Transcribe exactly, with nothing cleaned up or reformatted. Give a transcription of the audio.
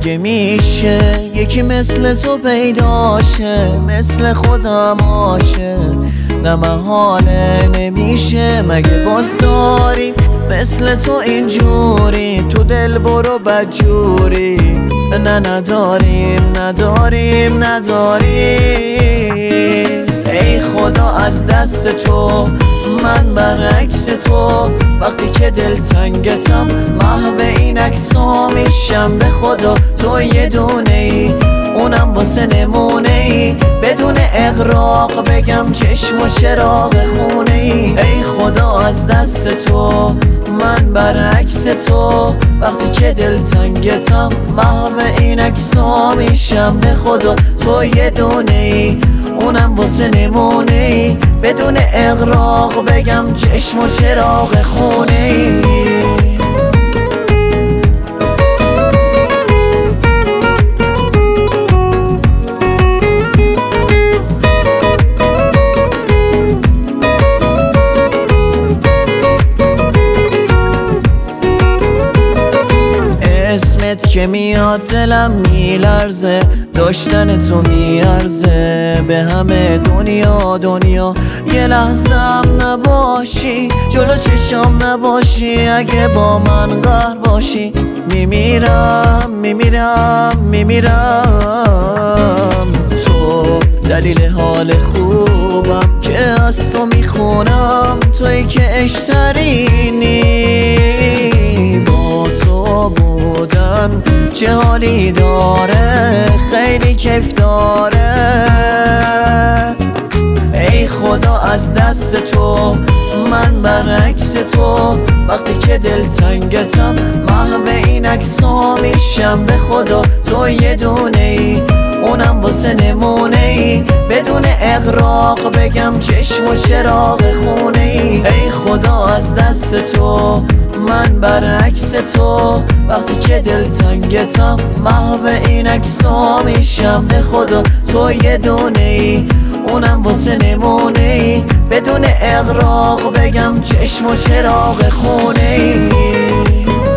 مگه میشه یکی مثل تو پیداشه، مثل خودم آشه؟ نه محاله نمیشه. مگه باز داریم مثل تو اینجوری، تو دل برو بدجوری؟ نه نداریم نداریم نداریم. ای خدا از دست تو من برعکس تو، وقتی که دل تنگتم محو این عکسا میشم. به خدا تو یه دونه ای، اونم واسه نمونه ای، بدون اغراق بگم چشم و چراغ خونه ای. ای خدا از دست تو من برعکس تو، وقتی که دل تنگتم محو این عکسا میشم. به خدا تو یه دونه ای، اونم واسه نمونه ای، بدون اغراق بگم چشم و چراغ خونه ای. اسمت که میاد دلم میلرزه، داشتن تو میارزه به همه دنیا. دنیا یه لحظه هم نباشی، جلو چشام نباشی، اگه با من قهر باشی میمیرم میمیرم میمیرم. تو دلیل حال خوبم که از تو میخونم، تویی که اشترینی. با تو بودن چه حالی داره، خیلی کیف داره. ای خدا از دست تو من برعکس تو، وقتی که دل تنگتم محو این عکسا میشم. به خدا تو یه دونه ای، اونم واسه نمونه ای، بدون اغراق بگم چشم و چراغ خونه ای. ای خدا از دست تو من برعکس تو، وقتی که دل تنگتم محو این عکسا میشم. به خدا تو یه دونه ای، اونم واسه نمونه ای، بدون اغراق بگم چشم و چراغ خونه ای.